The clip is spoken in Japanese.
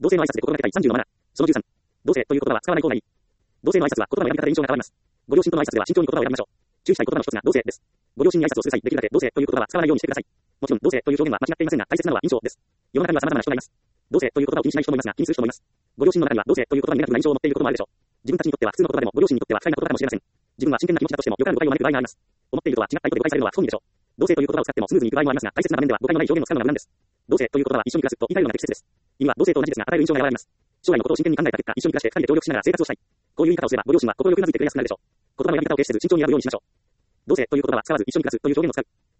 同性の挨拶で心がけたい30のマナー。その13。同性という言葉は使わない方がいい。同性の挨拶は言葉の選び方で印象が変わります。ご両親との挨拶では慎重に言葉を選びましょう。注意したい言葉の一つが同性です。ご両親に挨拶をする際、できるだけ同性という言葉は使わないようにしてください。もちろん、同性という表現は間違っていませんが、大切なのは印象です。世の中には様々な人がいます。同性という言葉を気にしない人もいますが、気にする人もいます。ご両親の中には同性という言葉にネガティブな印象を持っていることもあるでしょう。自分たちにとっては普通の言葉でも、ご両親にとっては不快な言葉かもしれません。自分は真剣な気持ちだとしても、よからぬ誤解を招く場合があります。思っているとは違った意図で誤解されるのは不本意でしょう。同性という言葉を使ってもスムーズにいく場合もありますが、大切な場面では誤解のない表現を使うのが無難です。同性という言葉は一緒に暮らすと言いたいような適切です。意味は同性と同じですが、与える印象が和らぎます。将来のことを真剣に考えた結果、一緒に暮らして二人で協力しながら生活をしたい。こういう言い方をすれば、ご両親は心よく頷いてくれやすくなるでしょう。言葉の選び方を軽視せず慎重に選ぶようにしましょう。同性という言葉は使わず一緒に暮らすという表現を使う。